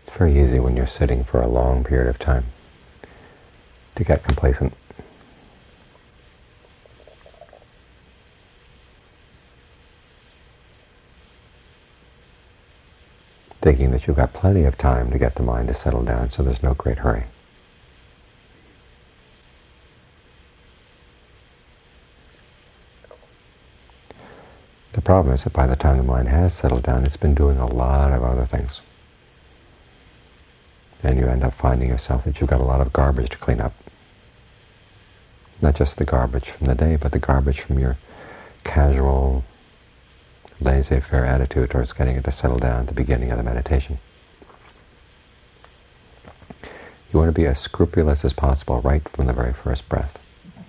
It's very easy when you're sitting for a long period of time to get complacent. Thinking that you've got plenty of time to get the mind to settle down, so there's no great hurry. The problem is that by the time the mind has settled down, it's been doing a lot of other things. And you end up finding yourself that you've got a lot of garbage to clean up. Not just the garbage from the day, but the garbage from your casual, laissez-faire attitude towards getting it to settle down at the beginning of the meditation. You want to be as scrupulous as possible right from the very first breath.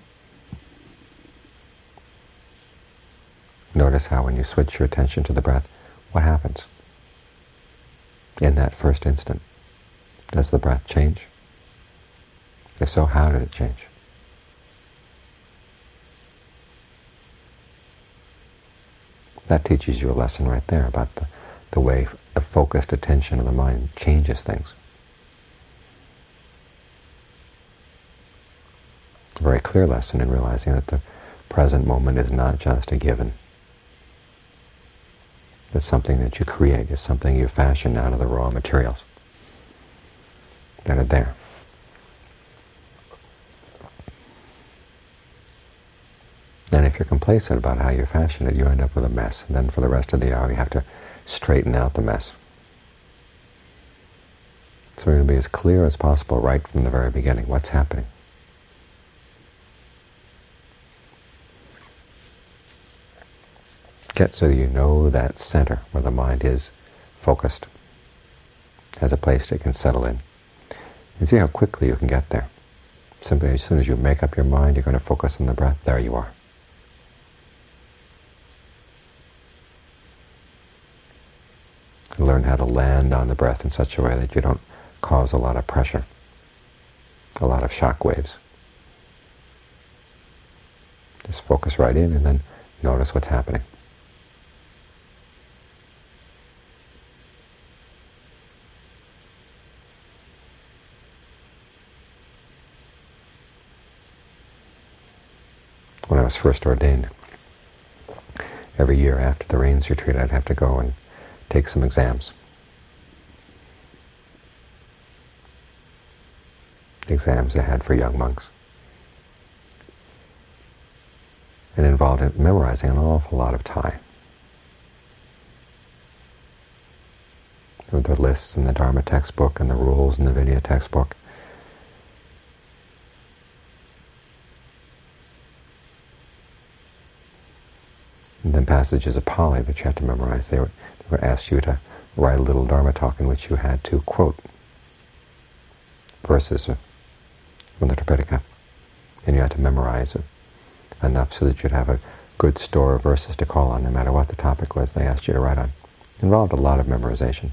Notice how when you switch your attention to the breath, what happens? In that first instant, does the breath change? If so, how did it change? That teaches you a lesson right there about the way the focused attention of the mind changes things. A very clear lesson in realizing that the present moment is not just a given. It's something that you create. It's something you fashion out of the raw materials that are there. And if you're complacent about how you fashion it, you end up with a mess. And then for the rest of the hour, you have to straighten out the mess. So we're going to be as clear as possible right from the very beginning. What's happening? Get so that you know that center where the mind is focused, has a place it can settle in. And see how quickly you can get there. Simply as soon as you make up your mind, you're going to focus on the breath, there you are. Learn how to land on the breath in such a way that you don't cause a lot of pressure, a lot of shock waves. Just focus right in and then notice what's happening. When I was first ordained, every year after the Rains retreat, I'd have to go and take some exams. Exams I had for young monks. It involved memorizing an awful lot of Thai. With the lists in the Dharma textbook and the rules in the Vinaya textbook. And then passages of Pali that you had to memorize. They would ask you to write a little Dharma talk in which you had to quote verses from the Tripitaka. And you had to memorize enough so that you'd have a good store of verses to call on, no matter what the topic was they asked you to write on. It involved a lot of memorization.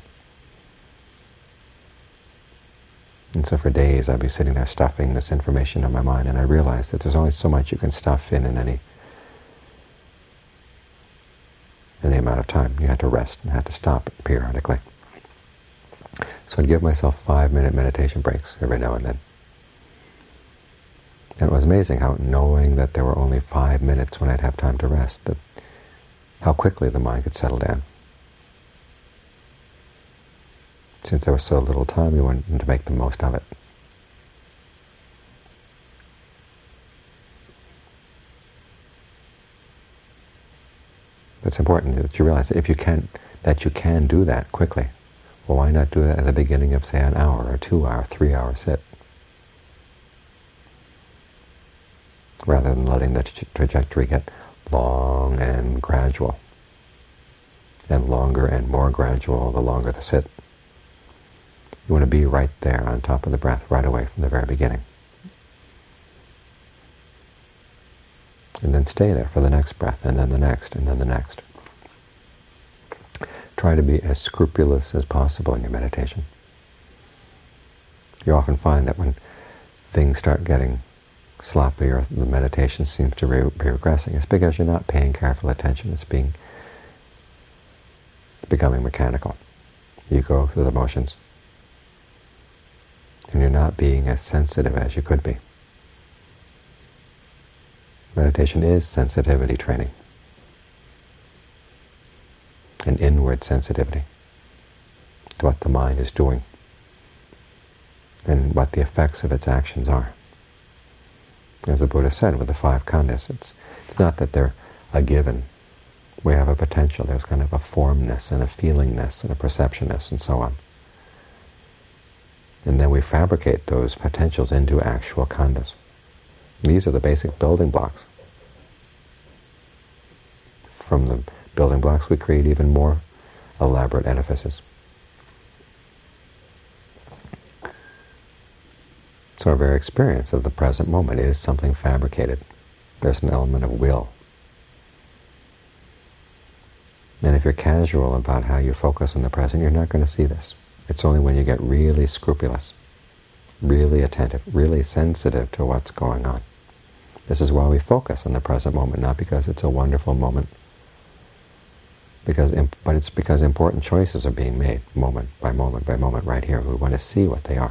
And so for days I'd be sitting there stuffing this information in my mind, and I realized that there's only so much you can stuff in any amount of time. You had to rest and had to stop periodically. So I'd give myself 5-minute meditation breaks every now and then. And it was amazing how, knowing that there were only 5 minutes when I'd have time to rest, that how quickly the mind could settle down. Since there was so little time, we wanted to make the most of it. It's important that you realize that if you can do that quickly. Well, why not do that at the beginning of, say, an hour or 2 hour, 3 hour sit? Rather than letting the trajectory get long and gradual. And longer and more gradual the longer the sit. You want to be right there on top of the breath right away from the very beginning. And then stay there for the next breath, and then the next, and then the next. Try to be as scrupulous as possible in your meditation. You often find that when things start getting sloppy or the meditation seems to be regressing, it's because you're not paying careful attention. It's becoming mechanical. You go through the motions. and you're not being as sensitive as you could be. Meditation is sensitivity training, an inward sensitivity to what the mind is doing and what the effects of its actions are. As the Buddha said with the 5 khandhas, it's not that they're a given. We have a potential. There's kind of a formness and a feelingness and a perceptionness and so on. And then we fabricate those potentials into actual khandhas. These are the basic building blocks. From the building blocks, we create even more elaborate edifices. So our very experience of the present moment is something fabricated. There's an element of will. And if you're casual about how you focus on the present, you're not going to see this. It's only when you get really scrupulous, really attentive, really sensitive to what's going on. This is why we focus on the present moment, not because it's a wonderful moment, but it's because important choices are being made, moment by moment by moment, right here. We want to see what they are.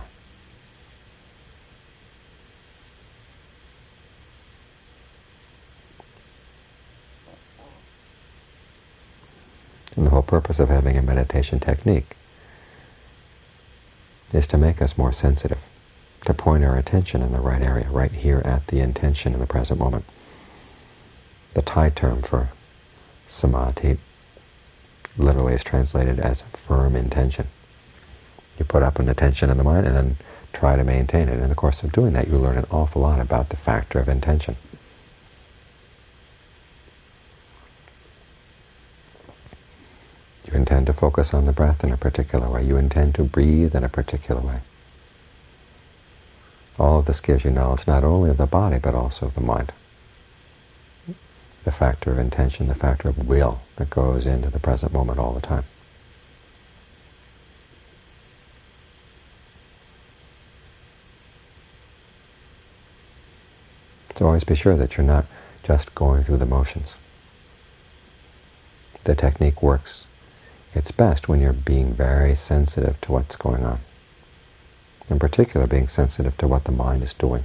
And the whole purpose of having a meditation technique is to make us more sensitive, to point our attention in the right area, right here at the intention in the present moment. The Thai term for samadhi literally is translated as firm intention. You put up an intention in the mind and then try to maintain it. And in the course of doing that, you learn an awful lot about the factor of intention. You intend to focus on the breath in a particular way. You intend to breathe in a particular way. All of this gives you knowledge not only of the body, but also of the mind. The factor of intention, the factor of will that goes into the present moment all the time. So always be sure that you're not just going through the motions. The technique works its best when you're being very sensitive to what's going on. In particular, being sensitive to what the mind is doing.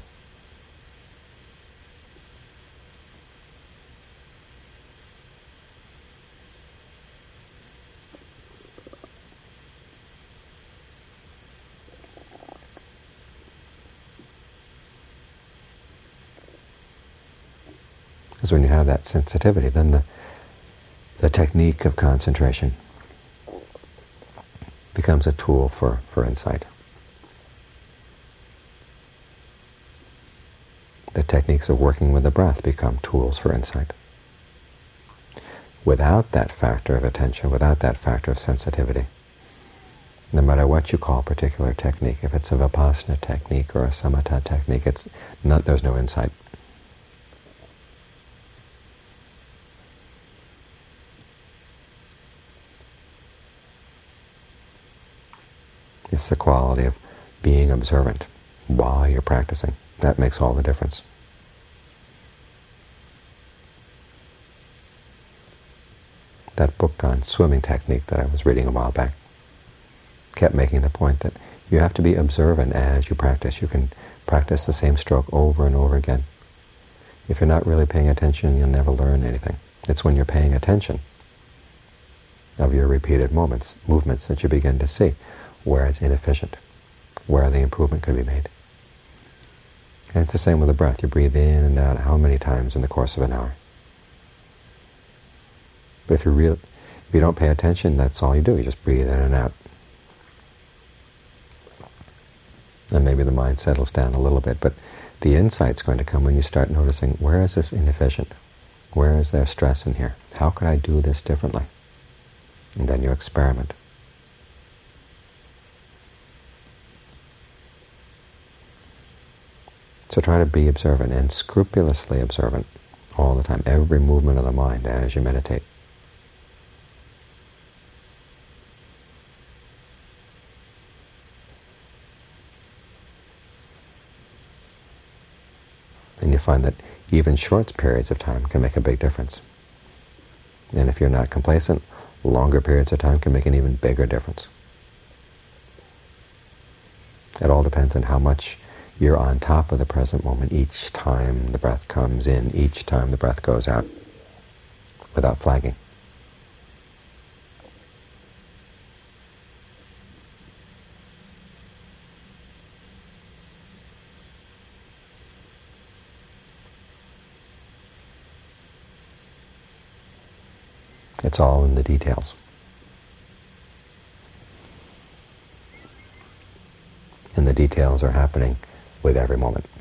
Because when you have that sensitivity, then the technique of concentration becomes a tool for insight. The techniques of working with the breath become tools for insight. Without that factor of attention, without that factor of sensitivity, no matter what you call a particular technique, if it's a Vipassana technique or a Samatha technique, there's no insight. It's the quality of being observant while you're practicing. That makes all the difference. That book on swimming technique that I was reading a while back kept making the point that you have to be observant as you practice. You can practice the same stroke over and over again. If you're not really paying attention, you'll never learn anything. It's when you're paying attention of your repeated movements that you begin to see where it's inefficient, where the improvement could be made. And it's the same with the breath. You breathe in and out how many times in the course of an hour? But if you don't pay attention, that's all you do. You just breathe in and out. And maybe the mind settles down a little bit, but the insight's going to come when you start noticing, where is this inefficient? Where is there stress in here? How could I do this differently? And then you experiment. So try to be observant and scrupulously observant all the time, every movement of the mind as you meditate. And you find that even short periods of time can make a big difference. And if you're not complacent, longer periods of time can make an even bigger difference. It all depends on how much you're on top of the present moment each time the breath comes in, each time the breath goes out, without flagging. It's all in the details. And the details are happening with every moment.